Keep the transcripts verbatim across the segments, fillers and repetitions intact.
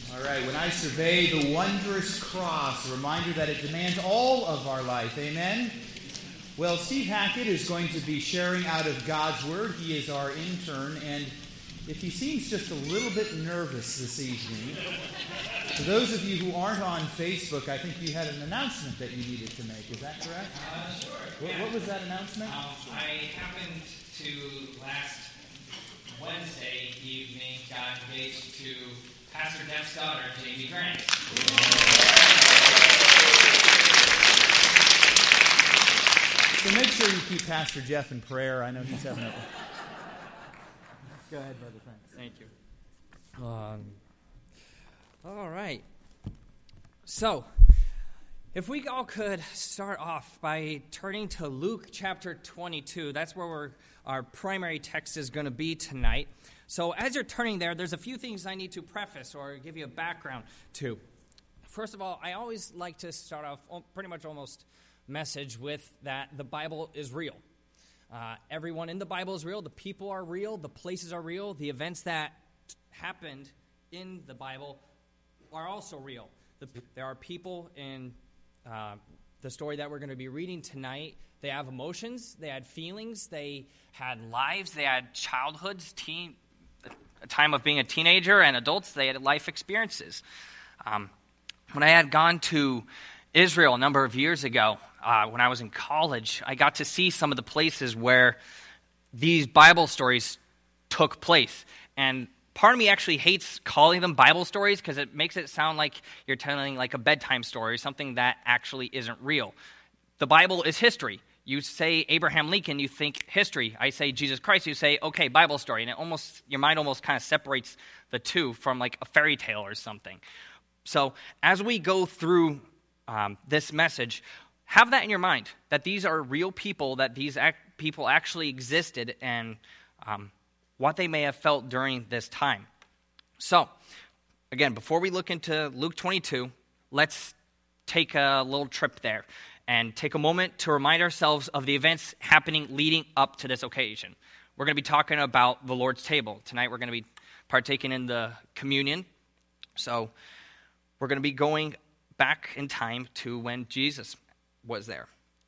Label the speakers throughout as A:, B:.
A: All right, when I survey the wondrous cross, a reminder that it demands all of our life, amen? Well, Steve Hackett is going to be sharing out of God's Word. He is our intern, and if he seems just a little bit nervous this evening, for those of you who aren't on Facebook, I think you had an announcement that you needed to make. Is that correct?
B: Uh, sure.
A: What,
B: yeah.
A: what was that announcement?
B: Um, I happened to, last Wednesday evening, got engaged to Pastor Jeff's daughter, Jamie Grant.
A: So make sure you keep Pastor Jeff in prayer. I know he's having a... Go ahead, Brother Frank.
C: Thank you. Um, all right. So, if we all could start off by turning to Luke chapter twenty-two. That's where we're, our primary text is going to be tonight. So as you're turning there, there's a few things I need to preface or give you a background to. First of all, I always like to start off pretty much almost message with that the Bible is real. Uh, everyone in the Bible is real. The people are real. The places are real. The events that happened in the Bible are also real. The, there are people in uh, the story that we're going to be reading tonight. They have emotions. They had feelings. They had lives. They had childhoods, teen, a time of being a teenager, and adults. They had life experiences. Um, when I had gone to Israel a number of years ago, uh, when I was in college, I got to see some of the places where these Bible stories took place. And part of me actually hates calling them Bible stories because it makes it sound like you're telling like a bedtime story, something that actually isn't real. The Bible is history. You say Abraham Lincoln, you think history. I say Jesus Christ, you say, okay, Bible story. And it almost, your mind almost kind of separates the two from like a fairy tale or something. So as we go through um, this message, have that in your mind, that these are real people, that these ac- people actually existed, and um, what they may have felt during this time. So, again, before we look into Luke twenty-two, let's take a little trip there and take a moment to remind ourselves of the events happening leading up to this occasion. We're going to be talking about the Lord's table. Tonight we're going to be partaking in the communion. So we're going to be going back in time to when Jesus was there.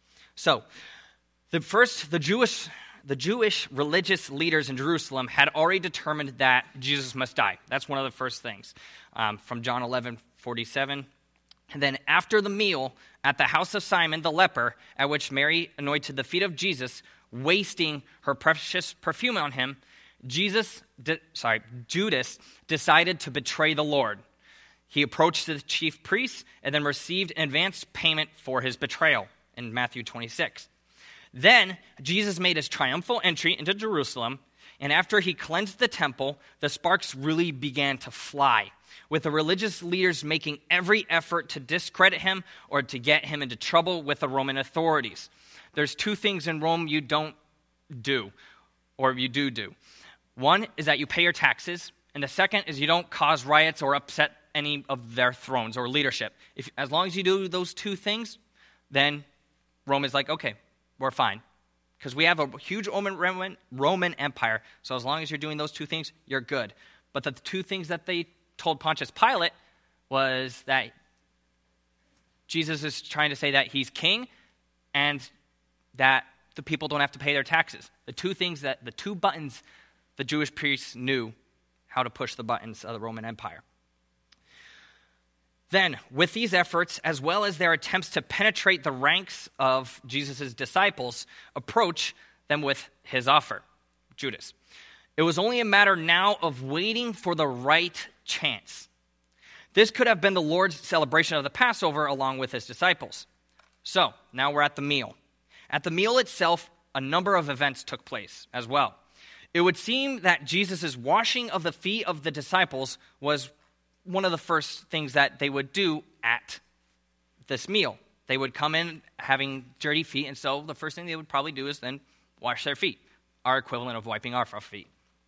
C: So the first, the Jewish, the Jewish religious leaders in Jerusalem had already determined that Jesus must die. That's one of the first things um, from John eleven forty-seven. And then after the meal at the house of Simon the leper, at which Mary anointed the feet of Jesus, wasting her precious perfume on him, Jesus, de- sorry, Judas decided to betray the Lord. He approached the chief priests and then received an advanced payment for his betrayal in Matthew twenty-six. Then Jesus made his triumphal entry into Jerusalem, and after he cleansed the temple, the sparks really began to fly, with the religious leaders making every effort to discredit him or to get him into trouble with the Roman authorities. There's two things in Rome you don't do, or you do do. One is that you pay your taxes, and the second is you don't cause riots or upset any of their thrones or leadership. If, as long as you do those two things, then Rome is like, okay, we're fine. Because we have a huge Roman, Roman, Roman Empire, so as long as you're doing those two things, you're good. But the two things that they told Pontius Pilate was that Jesus is trying to say that he's king and that the people don't have to pay their taxes. The two things that, the two buttons the Jewish priests knew how to push the buttons of the Roman Empire. Then, with these efforts, as well as their attempts to penetrate the ranks of Jesus' disciples, approach them with his offer, Judas. It was only a matter now of waiting for the right chance. This could have been the Lord's celebration of the Passover along with his disciples. So, now we're at the meal. At the meal itself, a number of events took place as well. It would seem that Jesus' washing of the feet of the disciples was one of the first things that they would do at this meal. They would come in having dirty feet, and so the first thing they would probably do is then wash their feet, our equivalent of wiping our feet.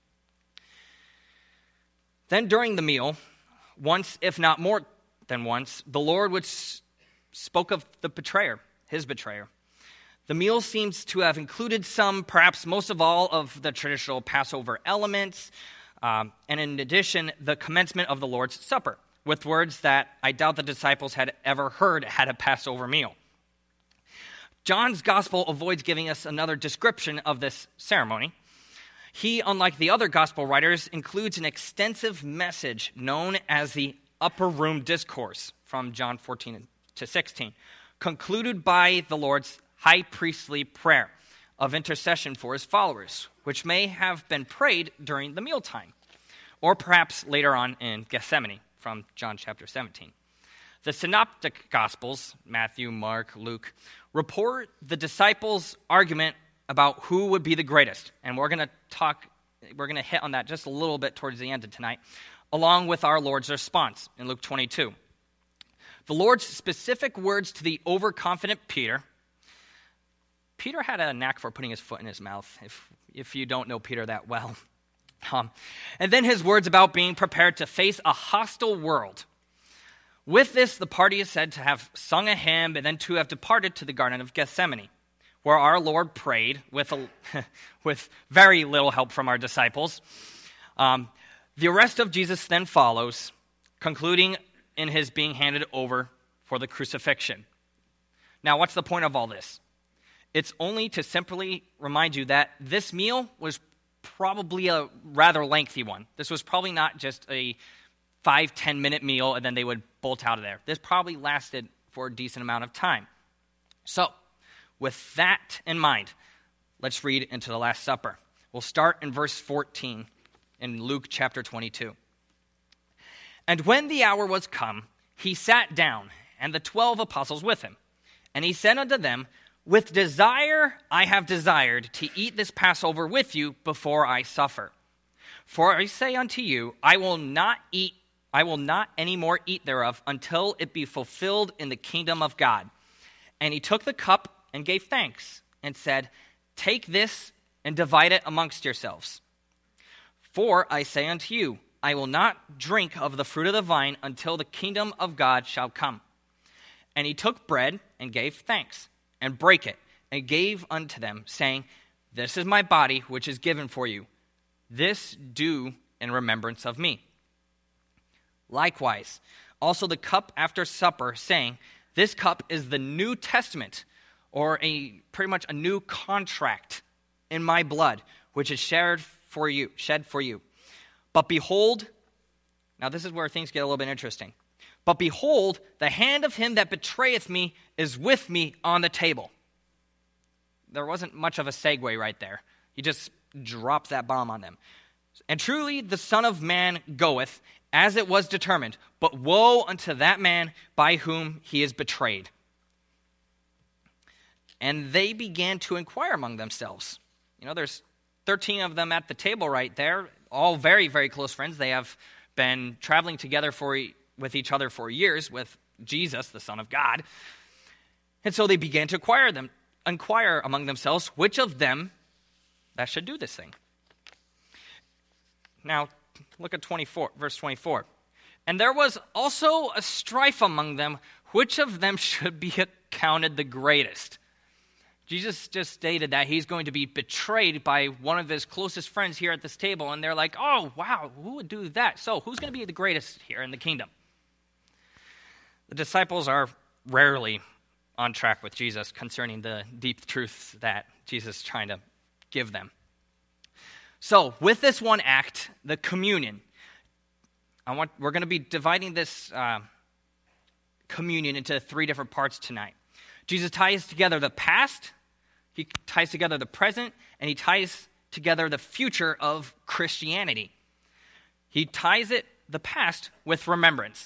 C: Then during the meal, once, if not more than once, the Lord would s- spoke of the betrayer, his betrayer. The meal seems to have included some, perhaps most of all, of the traditional Passover elements, um, and in addition, the commencement of the Lord's Supper, with words that I doubt the disciples had ever heard at a Passover meal. John's gospel avoids giving us another description of this ceremony. He, unlike the other gospel writers, includes an extensive message known as the Upper Room Discourse from John fourteen to sixteen, concluded by the Lord's high priestly prayer of intercession for his followers, which may have been prayed during the mealtime, or perhaps later on in Gethsemane from John chapter seventeen. The synoptic gospels, Matthew, Mark, Luke, report the disciples' argument about who would be the greatest, and we're going to talk, we're going to hit on that just a little bit towards the end of tonight, along with our Lord's response in Luke twenty-two. The Lord's specific words to the overconfident Peter. Peter had a knack for putting his foot in his mouth, if, if you don't know Peter that well. Um, and then his words about being prepared to face a hostile world. With this, the party is said to have sung a hymn and then to have departed to the Garden of Gethsemane, where our Lord prayed with, a, with very little help from our disciples. Um, the arrest of Jesus then follows, concluding in his being handed over for the crucifixion. Now, what's the point of all this? It's only to simply remind you that this meal was probably a rather lengthy one. This was probably not just a five, ten minute meal and then they would bolt out of there. This probably lasted for a decent amount of time. So, with that in mind, let's read into the Last Supper. We'll start in verse fourteen in Luke chapter twenty-two. And when the hour was come, he sat down, and the twelve apostles with him. And he said unto them, With desire I have desired to eat this Passover with you before I suffer. For I say unto you, I will not eat, I will not any more eat thereof until it be fulfilled in the kingdom of God. And he took the cup and gave thanks, and said, Take this and divide it amongst yourselves. For I say unto you, I will not drink of the fruit of the vine until the kingdom of God shall come. And he took bread and gave thanks, and brake it, and gave unto them, saying, This is my body, which is given for you. This do in remembrance of me. Likewise, also the cup after supper, saying, This cup is the New Testament, or a pretty much a new contract in my blood, which is shed for you, shed for you. But behold, now this is where things get a little bit interesting. But behold, the hand of him that betrayeth me is with me on the table. There wasn't much of a segue right there. He just dropped that bomb on them. And truly the Son of Man goeth, as it was determined, but woe unto that man by whom he is betrayed. And they began to inquire among themselves. You know, there's thirteen of them at the table right there, all very, very close friends. They have been traveling together for with each other for years with Jesus, the Son of God. And so they began to inquire them, inquire among themselves which of them that should do this thing. Now, look at twenty-four, verse twenty-four. And there was also a strife among them, which of them should be accounted the greatest. Jesus just stated that he's going to be betrayed by one of his closest friends here at this table, and they're like, oh, wow, who would do that? So who's going to be the greatest here in the kingdom? The disciples are rarely on track with Jesus concerning the deep truths that Jesus is trying to give them. So with this one act, the communion, I want we're going to be dividing this uh, communion into three different parts tonight. Jesus ties together the past, he ties together the present, and he ties together the future of Christianity. He ties it, the past, with remembrance.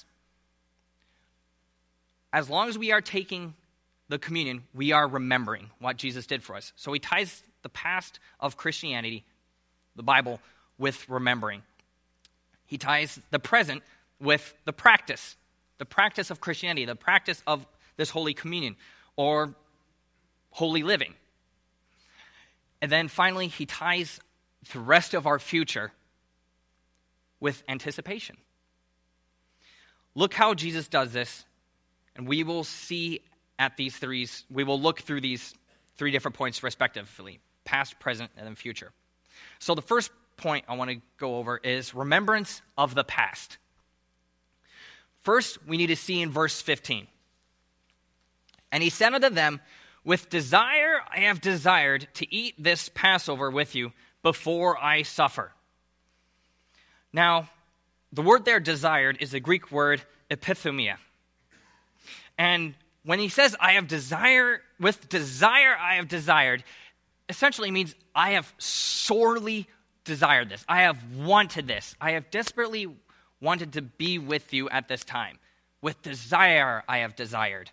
C: As long as we are taking the communion, we are remembering what Jesus did for us. So he ties the past of Christianity, the Bible, with remembering. He ties the present with the practice, the practice of Christianity, the practice of this Holy Communion, or holy living. And then finally, he ties the rest of our future with anticipation. Look how Jesus does this, and we will see at these three, we will look through these three different points respectively, past, present, and then future. So the first point I want to go over is remembrance of the past. First, we need to see in verse fifteen. And he said unto them, with desire I have desired to eat this Passover with you before I suffer. Now, the word there, desired, is the Greek word epithumia. And when he says, I have desire, with desire I have desired, essentially means I have sorely desired this. I have wanted this. I have desperately wanted to be with you at this time. With desire I have desired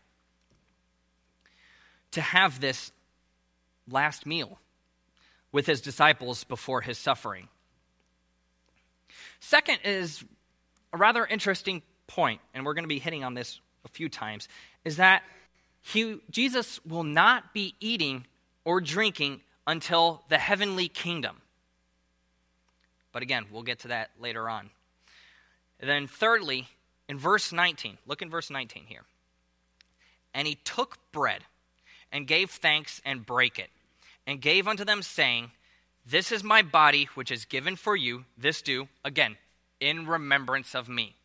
C: to have this last meal with his disciples before his suffering. Second is a rather interesting point, and we're going to be hitting on this a few times, is that he, Jesus will not be eating or drinking until the heavenly kingdom. But again, we'll get to that later on. And then thirdly, in verse nineteen, look in verse nineteen here. And he took bread and gave thanks and brake it, and gave unto them, saying, this is my body, which is given for you. This do, again, in remembrance of me.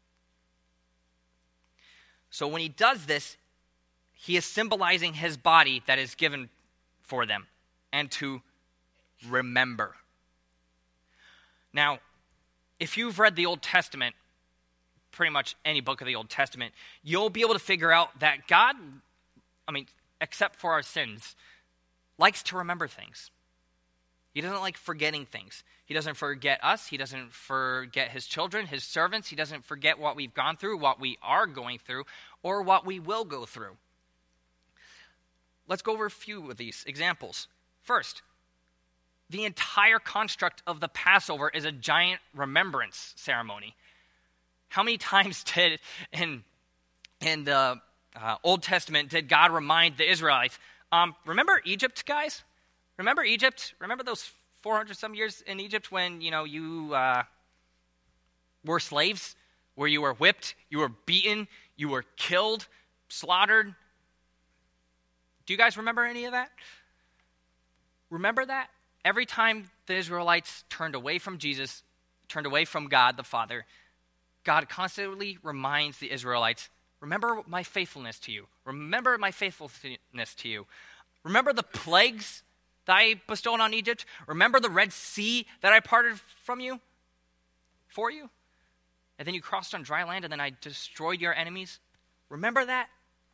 C: So when he does this, he is symbolizing his body that is given for them, and to remember. Now, if you've read the Old Testament, pretty much any book of the Old Testament, you'll be able to figure out that God, I mean, except for our sins, likes to remember things. He doesn't like forgetting things. He doesn't forget us. He doesn't forget his children, his servants. He doesn't forget what we've gone through, what we are going through, or what we will go through. Let's go over a few of these examples. First, the entire construct of the Passover is a giant remembrance ceremony. How many times did in, in the uh, Old Testament did God remind the Israelites, um, remember Egypt, guys? Remember Egypt? Remember those four hundred some years in Egypt when, you know, you uh, were slaves, where you were whipped, you were beaten, you were killed, slaughtered? Do you guys remember any of that? Remember that? Every time the Israelites turned away from Jesus, turned away from God the Father, God constantly reminds the Israelites, remember my faithfulness to you. Remember my faithfulness to you. Remember the plagues that I bestowed on Egypt? Remember the Red Sea that I parted from you, for you? And then you crossed on dry land and then I destroyed your enemies? Remember that?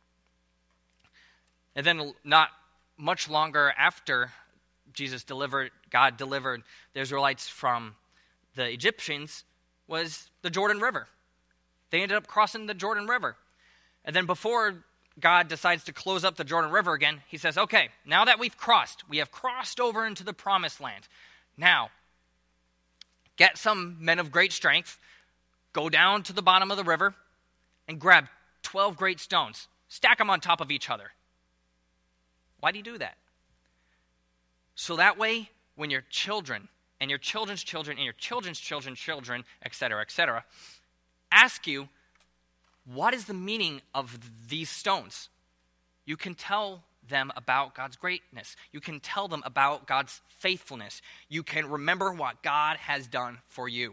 C: And then not much longer after Jesus delivered, God delivered the Israelites from the Egyptians, was the Jordan River. They ended up crossing the Jordan River. And then before God decides to close up the Jordan River again, he says, okay, now that we've crossed, we have crossed over into the promised land. Now, get some men of great strength, go down to the bottom of the river, and grab twelve great stones. Stack them on top of each other. Why do you do that? So that way, when your children, and your children's children, and your children's children's children, et cetera, et cetera, ask you, what is the meaning of these stones? You can tell them about God's greatness. You can tell them about God's faithfulness. You can remember what God has done for you.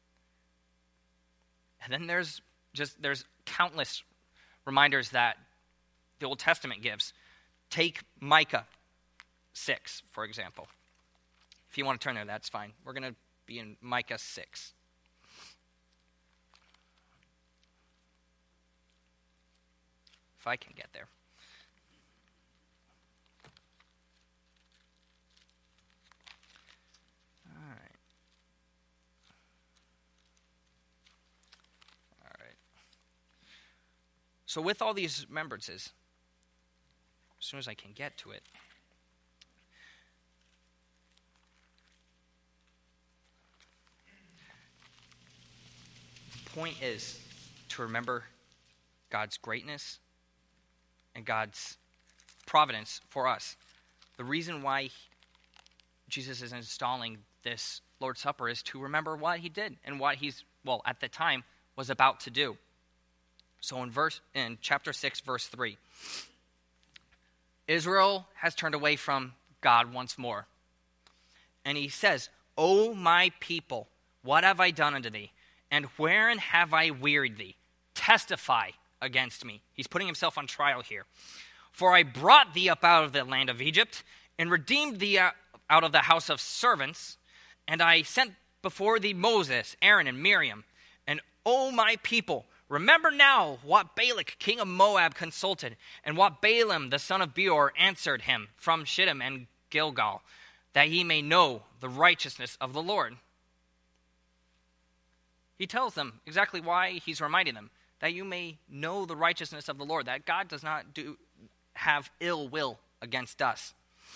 C: And then there's just, there's countless reminders that the Old Testament gives. Take Micah six, for example. If you want to turn there, that's fine. We're going to be in Micah six. If I can get there. All right. All right. So with all these remembrances, as soon as I can get to it, the point is to remember God's greatness and God's providence for us. The reason why Jesus is installing this Lord's Supper is to remember what he did and what he's, well, at the time, was about to do. So in verse in chapter six, verse three, Israel has turned away from God once more. And he says, O my people, what have I done unto thee? And wherein have I wearied thee? testify against me. He's putting himself on trial here. For I brought thee up out of the land of Egypt, and redeemed thee out of the house of servants, and I sent before thee Moses, Aaron, and Miriam. And O my people, remember now what Balak, king of Moab, consulted, and what Balaam, the son of Beor, answered him from Shittim and Gilgal, that ye may know the righteousness of the Lord. He tells them exactly why he's reminding them, that you may know the righteousness of the Lord, that God does not do have ill will against us.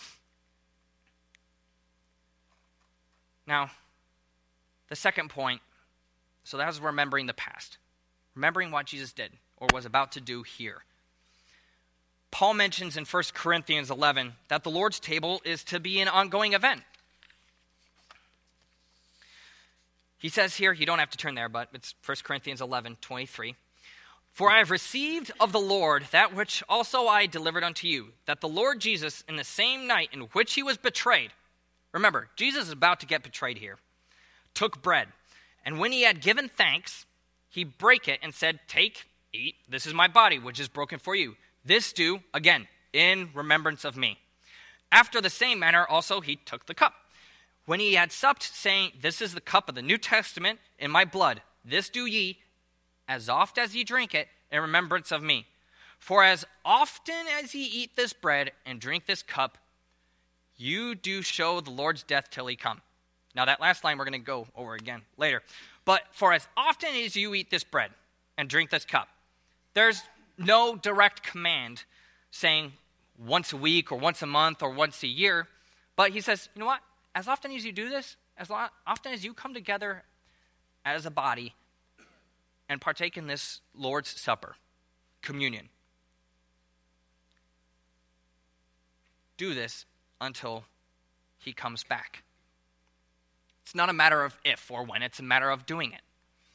C: Now, the second point, so that was remembering the past, remembering what Jesus did or was about to do here. Paul mentions in First Corinthians eleven that the Lord's table is to be an ongoing event. He says here, you don't have to turn there, but it's First Corinthians eleven twenty-three. For I have received of the Lord that which also I delivered unto you, that the Lord Jesus, in the same night in which he was betrayed, remember, Jesus is about to get betrayed here, took bread, and when he had given thanks, he brake it and said, take, eat, this is my body, which is broken for you. This do, again, in remembrance of me. After the same manner also he took the cup, when he had supped, saying, this is the cup of the New Testament in my blood. This do ye, as oft as ye drink it, in remembrance of me. For as often as ye eat this bread and drink this cup, you do show the Lord's death till he come. Now that last line we're going to go over again later. But for as often as you eat this bread and drink this cup, there's no direct command saying once a week or once a month or once a year. But he says, you know what? As often as you do this, as often as you come together as a body and partake in this Lord's Supper, communion, do this until he comes back. It's not a matter of if or when, it's a matter of doing it.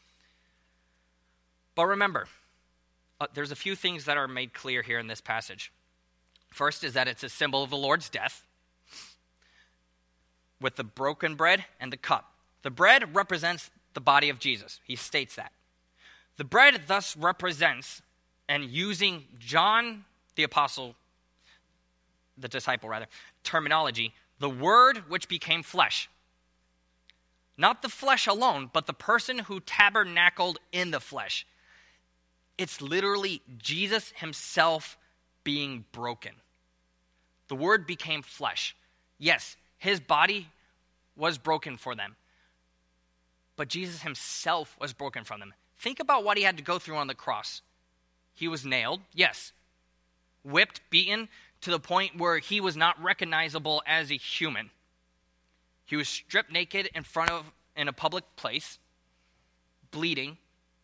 C: But remember, uh, there's a few things that are made clear here in this passage. First is that it's a symbol of the Lord's death, with the broken bread and the cup. The bread represents the body of Jesus. He states that. The bread thus represents, and using John the apostle, the disciple rather, terminology, the word which became flesh. Not the flesh alone, but the person who tabernacled in the flesh. It's literally Jesus himself being broken. The word became flesh. Yes, his body was broken for them, but Jesus himself was broken from them. Think about what he had to go through on the cross. He was nailed, yes, whipped, beaten, to the point where he was not recognizable as a human. He was stripped naked in front of, in a public place, bleeding.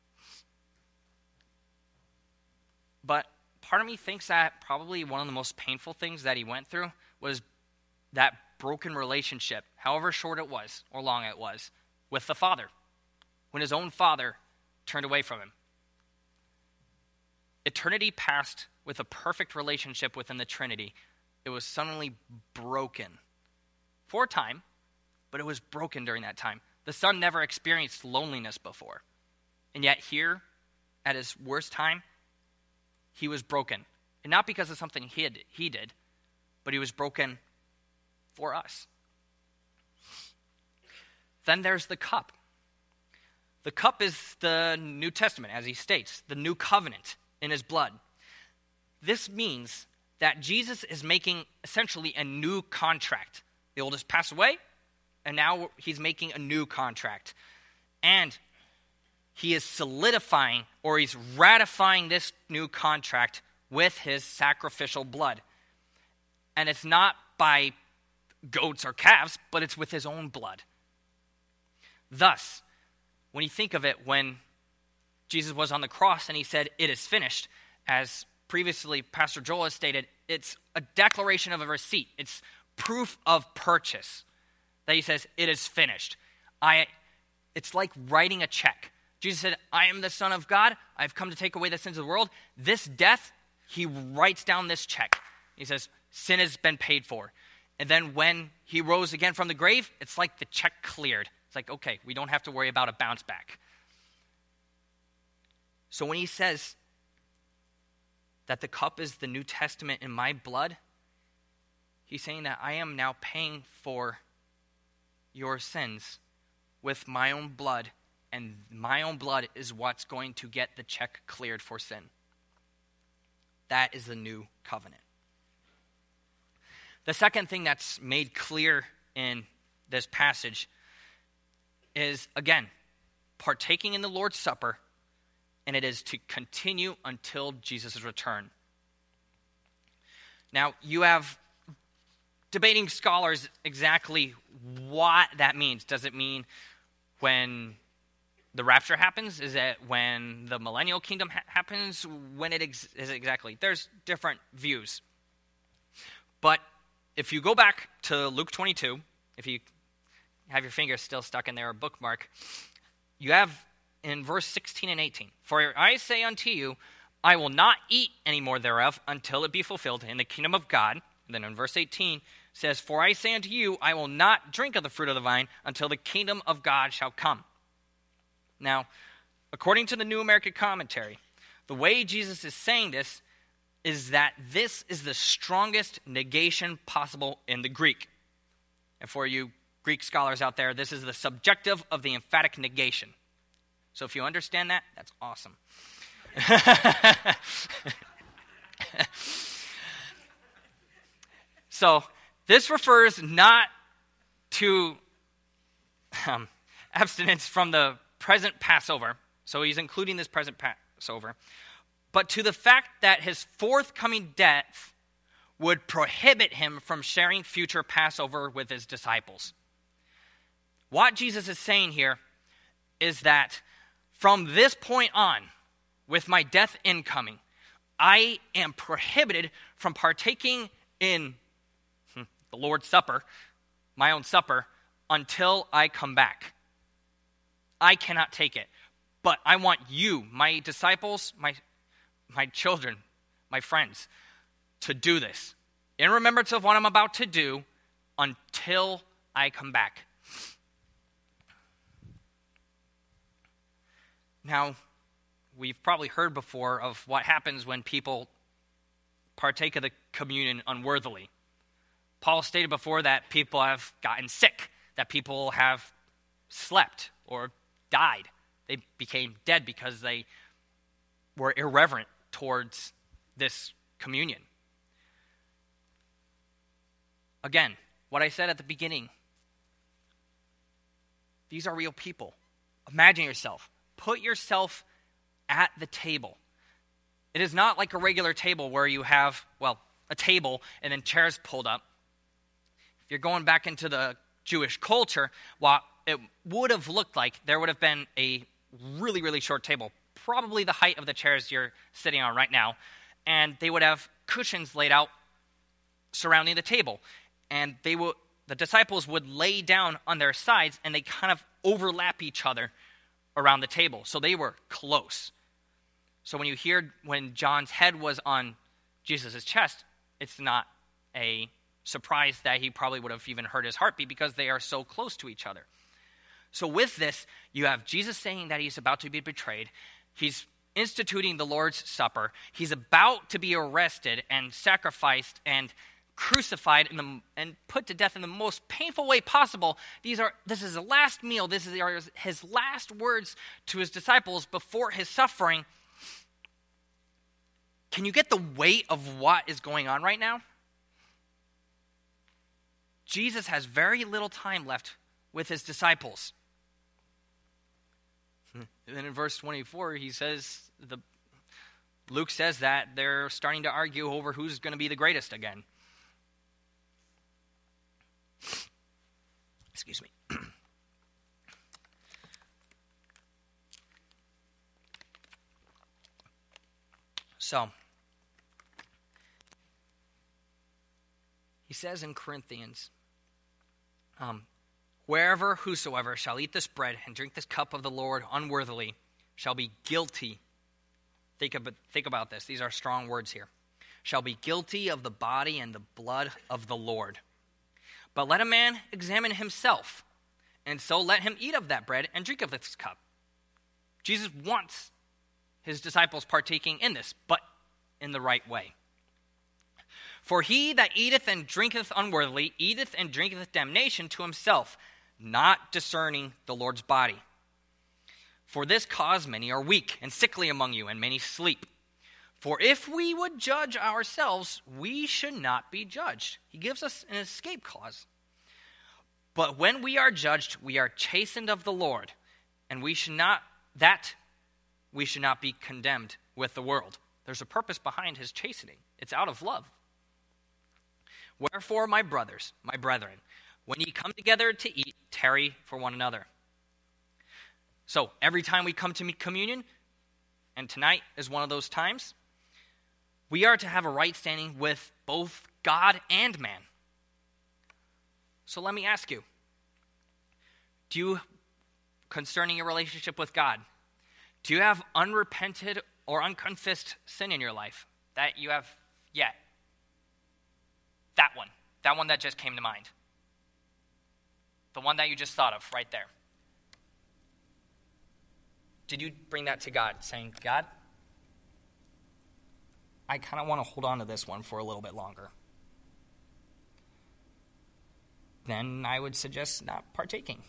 C: But part of me thinks that probably one of the most painful things that he went through was that broken relationship, however short it was or long it was, with the Father, when his own Father turned away from him. Eternity passed with a perfect relationship within the Trinity. It was suddenly broken for a time, but it was broken during that time. The Son never experienced loneliness before. And yet here, at his worst time, he was broken. And not because of something he did, he did, but he was broken for us. Then there's the cup. The cup is the New Testament, as he states, the new covenant in his blood. This means that Jesus is making essentially a new contract. The old has passed away, and now he's making a new contract. And he is solidifying, or he's ratifying this new contract with his sacrificial blood. And it's not by goats or calves, but it's with his own blood. Thus, when you think of it, when Jesus was on the cross and he said, it is finished, as previously Pastor Joel has stated, it's a declaration of a receipt. It's proof of purchase that he says, it is finished. I. It's like writing a check. Jesus said, I am the Son of God. I've come to take away the sins of the world. This death, he writes down this check. He says, sin has been paid for. And then when he rose again from the grave, it's like the check cleared. It's like, okay, we don't have to worry about a bounce back. So when he says that the cup is the New Testament in my blood, he's saying that I am now paying for your sins with my own blood, and my own blood is what's going to get the check cleared for sin. That is the new covenant. The second thing that's made clear in this passage is, again, partaking in the Lord's Supper, and it is to continue until Jesus' return. Now, you have debating scholars exactly what that means. Does it mean when the rapture happens? Is it when the millennial kingdom ha- happens? When it ex- is it exactly? There's different views. But if you go back to Luke twenty-two, if you have your finger still stuck in there, a bookmark, you have in verse sixteen and eighteen, "For I say unto you, I will not eat any more thereof until it be fulfilled in the kingdom of God." And then in verse eighteen says, "For I say unto you, I will not drink of the fruit of the vine until the kingdom of God shall come." Now, according to the New American Commentary, the way Jesus is saying this is that this is the strongest negation possible in the Greek. And for you Greek scholars out there, this is the subjective of the emphatic negation. So if you understand that, that's awesome. So this refers not to um, abstinence from the present Passover. So he's including this present Passover. But to the fact that his forthcoming death would prohibit him from sharing future Passover with his disciples. What Jesus is saying here is that from this point on, with my death incoming, I am prohibited from partaking in the Lord's Supper, my own supper, until I come back. I cannot take it. But I want you, my disciples, my, my children, my friends, to do this in remembrance of what I'm about to do until I come back. Now, we've probably heard before of what happens when people partake of the communion unworthily. Paul stated before that people have gotten sick, that people have slept or died. They became dead because they were irreverent towards this communion. Again, what I said at the beginning, these are real people. Imagine yourself. Put yourself at the table. It is not like a regular table where you have, well, a table and then chairs pulled up. If you're going back into the Jewish culture, what it would have looked like, there would have been a really, really short table, probably the height of the chairs you're sitting on right now, and they would have cushions laid out surrounding the table. And they will, the disciples would lay down on their sides, and they kind of overlap each other around the table. So they were close. So when you hear when John's head was on Jesus' chest, it's not a surprise that he probably would have even heard his heartbeat because they are so close to each other. So with this, you have Jesus saying that he's about to be betrayed. He's instituting the Lord's Supper. He's about to be arrested and sacrificed and crucified in the, and put to death in the most painful way possible. These are this is the last meal. This is his last words to his disciples before his suffering. Can you get the weight of what is going on right now? Jesus has very little time left with his disciples. And then in verse twenty-four, he says, the Luke says that they're starting to argue over who's going to be the greatest again. Excuse me. So, he says in Corinthians, um, wherever whosoever shall eat this bread and drink this cup of the Lord unworthily shall be guilty. Think about, think about this. These are strong words here. Shall be guilty of the body and the blood of the Lord. But let a man examine himself, and so let him eat of that bread and drink of this cup. Jesus wants his disciples partaking in this, but in the right way. For he that eateth and drinketh unworthily eateth and drinketh damnation to himself, not discerning the Lord's body. For this cause many are weak and sickly among you, and many sleep. For if we would judge ourselves, we should not be judged. He gives us an escape clause. But when we are judged, we are chastened of the Lord, and we should not that we should not be condemned with the world. There's a purpose behind his chastening. It's out of love. Wherefore, my brothers, my brethren, when ye come together to eat, tarry for one another. So, every time we come to meet communion, and tonight is one of those times, we are to have a right standing with both God and man. So let me ask you, do you, concerning your relationship with God, do you have unrepented or unconfessed sin in your life that you have yet? That one. That one that just came to mind. The one that you just thought of right there. Did you bring that to God, saying, God, I kind of want to hold on to this one for a little bit longer? Then I would suggest not partaking.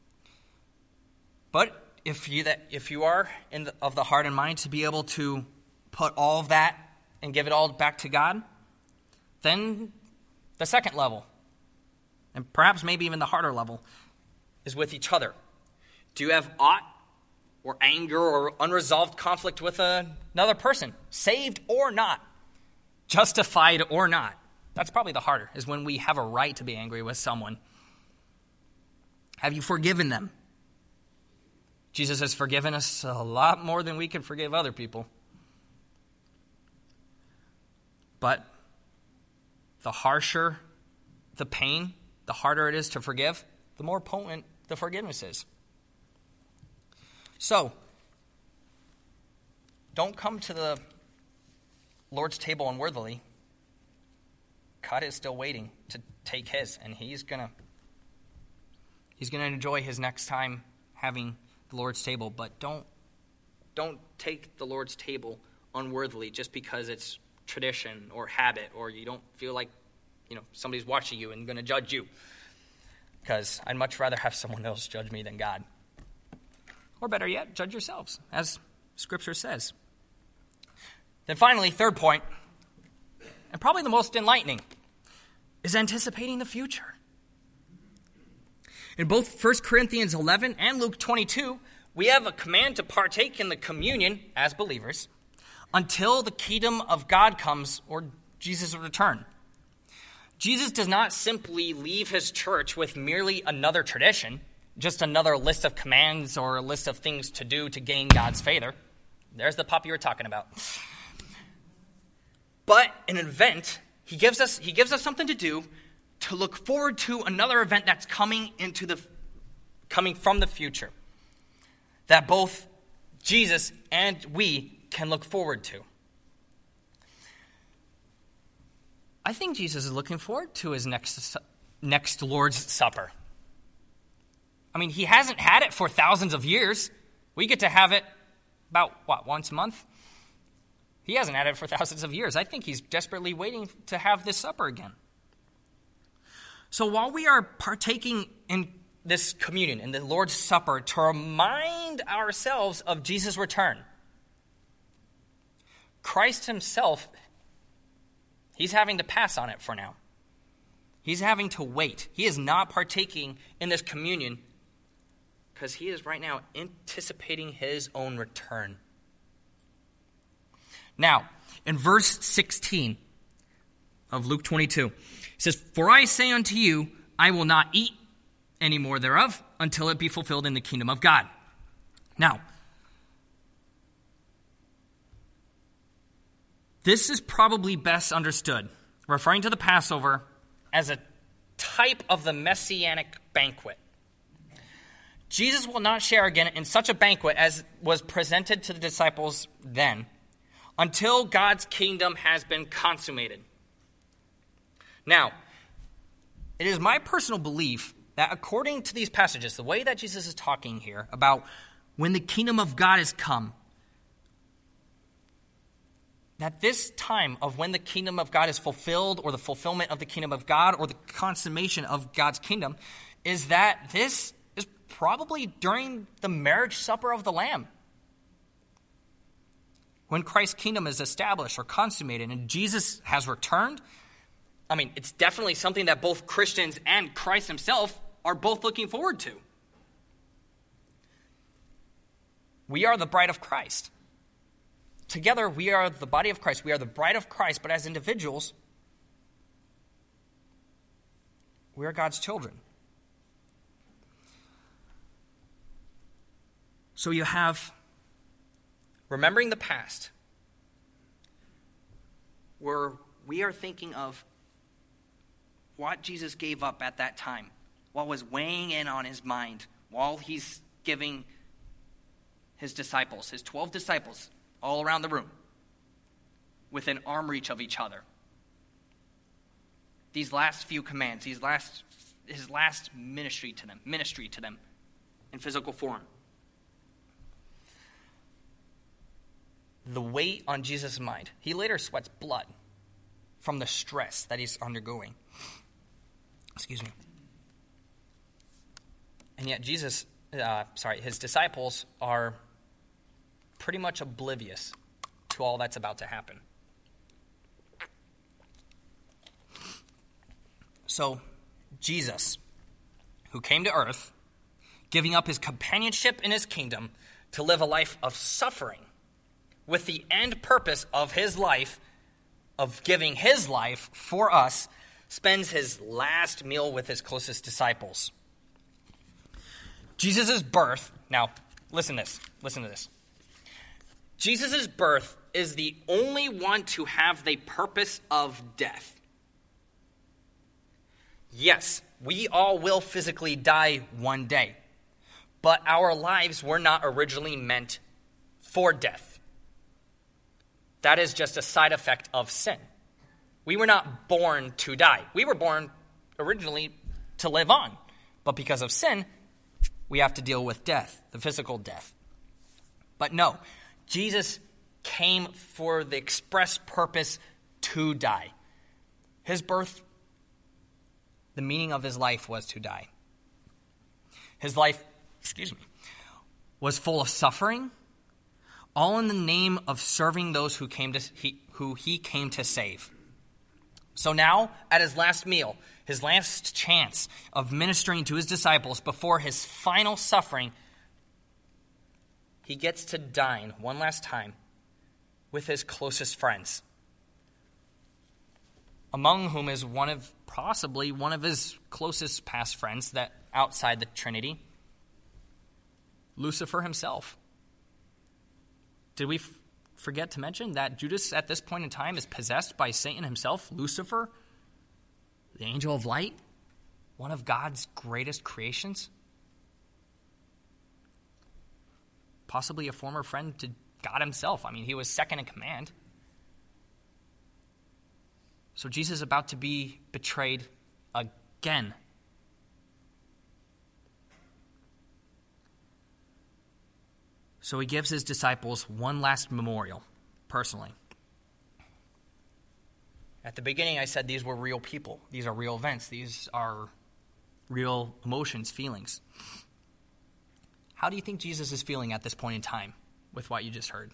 C: But if you that if you are in the, of the heart and mind to be able to put all of that and give it all back to God, then the second level, and perhaps maybe even the harder level, is with each other. Do you have aught or anger or unresolved conflict with another person, saved or not, justified or not? That's probably the harder, is when we have a right to be angry with someone. Have you forgiven them? Jesus has forgiven us a lot more than we can forgive other people. But the harsher the pain, the harder it is to forgive, the more potent the forgiveness is. So, don't come to the Lord's table unworthily. God is still waiting to take his, and he's gonna he's gonna enjoy his next time having the Lord's table. But don't don't take the Lord's table unworthily just because it's tradition or habit, or you don't feel like you know somebody's watching you and going to judge you. Because I'd much rather have someone else judge me than God. Or better yet, judge yourselves, as Scripture says. Then finally, third point, and probably the most enlightening, is anticipating the future. In both First Corinthians eleven and Luke twenty-two, we have a command to partake in the communion as believers until the kingdom of God comes or Jesus' return. Jesus does not simply leave his church with merely another tradition, just another list of commands or a list of things to do to gain God's favor. There's the puppy you were talking about. But an event, he gives us he gives us something to do to look forward to another event that's coming into the coming from the future, that both Jesus and we can look forward to. I think Jesus is looking forward to his next next Lord's Supper. I mean, he hasn't had it for thousands of years. We get to have it about, what, once a month? He hasn't had it for thousands of years. I think he's desperately waiting to have this supper again. So while we are partaking in this communion, in the Lord's Supper, to remind ourselves of Jesus' return, Christ himself, he's having to pass on it for now. He's having to wait. He is not partaking in this communion because he is right now anticipating his own return. Now, in verse sixteen of Luke twenty-two, it says, "For I say unto you, I will not eat any more thereof until it be fulfilled in the kingdom of God." Now, this is probably best understood, referring to the Passover as a type of the Messianic banquet. Jesus will not share again in such a banquet as was presented to the disciples then, until God's kingdom has been consummated. Now, it is my personal belief that according to these passages, the way that Jesus is talking here about when the kingdom of God has come, that this time of when the kingdom of God is fulfilled, or the fulfillment of the kingdom of God, or the consummation of God's kingdom, is that this is probably during the marriage supper of the Lamb. When Christ's kingdom is established or consummated and Jesus has returned, I mean, it's definitely something that both Christians and Christ himself are both looking forward to. We are the bride of Christ. Together, we are the body of Christ. We are the bride of Christ, but as individuals, we are God's children. So you have remembering the past, where we are thinking of what Jesus gave up at that time, what was weighing in on his mind while he's giving his disciples, his twelve disciples, all around the room, within arm reach of each other. These last few commands, these last, his last ministry to them, ministry to them in physical form. The weight on Jesus' mind. He later sweats blood from the stress that he's undergoing. Excuse me. And yet Jesus, uh, sorry, his disciples are pretty much oblivious to all that's about to happen. So, Jesus, who came to earth, giving up his companionship in his kingdom to live a life of suffering, with the end purpose of his life, of giving his life for us, spends his last meal with his closest disciples. Jesus' birth, now listen to this, listen to this. Jesus' birth is the only one to have the purpose of death. Yes, we all will physically die one day, but our lives were not originally meant for death. That is just a side effect of sin. We were not born to die. We were born originally to live on, but because of sin, we have to deal with death, the physical death. But no, Jesus came for the express purpose to die. His birth, the meaning of his life was to die. His life, excuse me, was full of suffering, all in the name of serving those who came to he, who he came to save. So now, at his last meal, his last chance of ministering to his disciples before his final suffering, he gets to dine one last time with his closest friends, among whom is one of, possibly one of his closest past friends that outside the Trinity, Lucifer himself. Did we f- forget to mention that Judas at this point in time is possessed by Satan himself, Lucifer, the angel of light, one of God's greatest creations? Possibly a former friend to God himself. I mean, he was second in command. So Jesus is about to be betrayed again. So he gives his disciples one last memorial, personally. At the beginning, I said these were real people. These are real events. These are real emotions, feelings. How do you think Jesus is feeling at this point in time with what you just heard?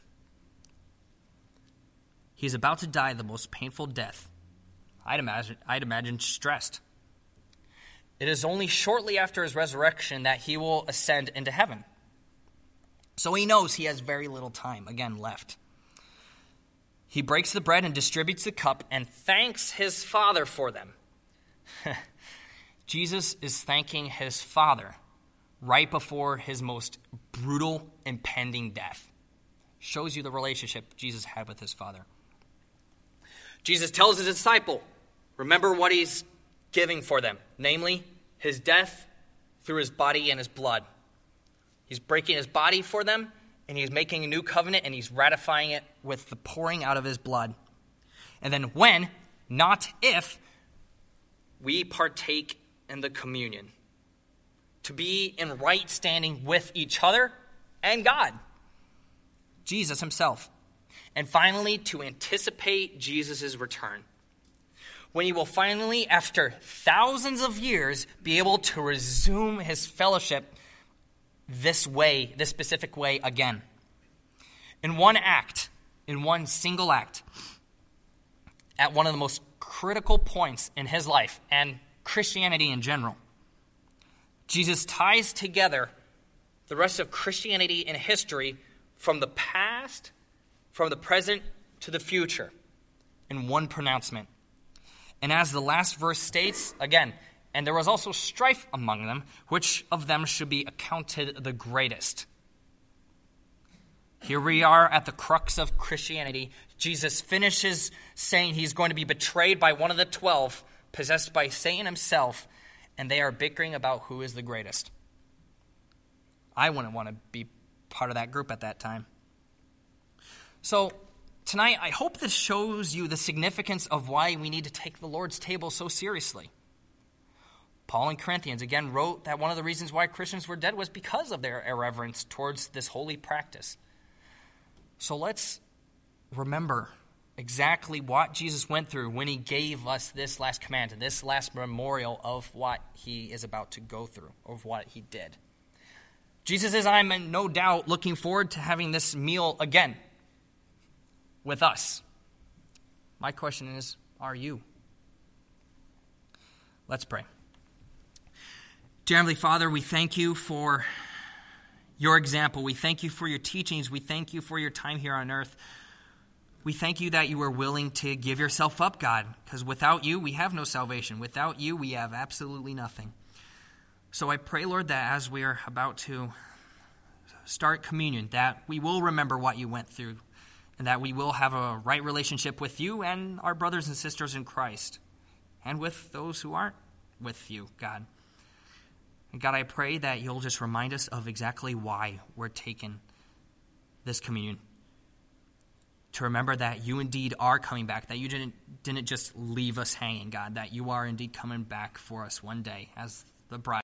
C: He's about to die the most painful death. I'd imagine, I'd imagine stressed. It is only shortly after his resurrection that he will ascend into heaven. So he knows he has very little time, again, left. He breaks the bread and distributes the cup and thanks his Father for them. Jesus is thanking his Father right before his most brutal, impending death. Shows you the relationship Jesus had with his Father. Jesus tells his disciple, remember what he's giving for them, namely his death through his body and his blood. He's breaking his body for them, and he's making a new covenant, and he's ratifying it with the pouring out of his blood. And then when, not if, we partake in the communion, to be in right standing with each other and God, Jesus himself. And finally, to anticipate Jesus' return, when he will finally, after thousands of years, be able to resume his fellowship this way, this specific way again. In one act, in one single act, at one of the most critical points in his life and Christianity in general, Jesus ties together the rest of Christianity and history from the past, from the present to the future in one pronouncement. And as the last verse states, again, and there was also strife among them, which of them should be accounted the greatest? Here we are at the crux of Christianity. Jesus finishes saying he's going to be betrayed by one of the twelve, possessed by Satan himself, and they are bickering about who is the greatest. I wouldn't want to be part of that group at that time. So tonight, I hope this shows you the significance of why we need to take the Lord's table so seriously. Paul in Corinthians, again, wrote that one of the reasons why Christians were dead was because of their irreverence towards this holy practice. So let's remember exactly what Jesus went through when he gave us this last command, this last memorial of what he is about to go through, of what he did. Jesus says, I'm in no doubt looking forward to having this meal again with us. My question is, are you? Let's pray. Dear Heavenly Father, we thank you for your example. We thank you for your teachings. We thank you for your time here on earth. We thank you that you are willing to give yourself up, God, because without you, we have no salvation. Without you, we have absolutely nothing. So I pray, Lord, that as we are about to start communion, that we will remember what you went through, and that we will have a right relationship with you and our brothers and sisters in Christ, and with those who aren't with you, God. And God, I pray that you'll just remind us of exactly why we're taking this communion. To remember that you indeed are coming back, that you didn't, didn't just leave us hanging, God, that you are indeed coming back for us one day as the bride.